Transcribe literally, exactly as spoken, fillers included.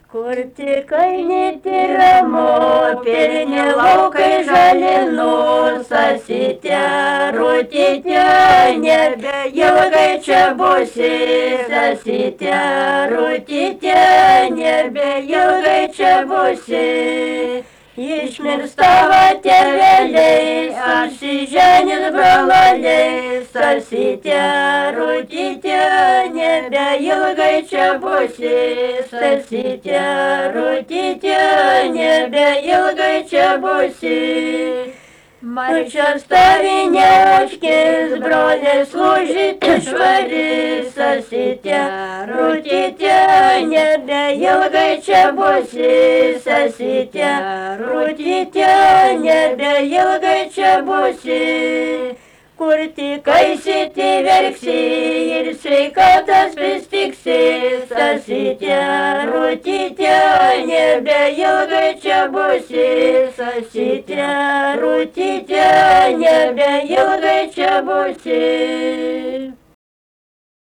Kur tik eini ramu, pilni laukai žalinų, sasite, rūtite, nebeilgai čia būsi, sasite, rūtite, nebeilgai čia būsi. Išmirstavo tėveliai, apsiženis brololiai, sasite, rūtite, nebeilgai čia būsi, sasite, rūtite, nebeilgai čia būsi. Marčios tavi neužkis, broliai slūžyti švari, sasite, rūtite, nebeilgai čia būsi, sasite, rūtite, nebeilgai čia būsi. Kur tik eisite verksi ir sveikatas pristiksi, sasite, rūtite, nebeilgai čia būsi, sasite, rūtite, nebeilgai čia būsi.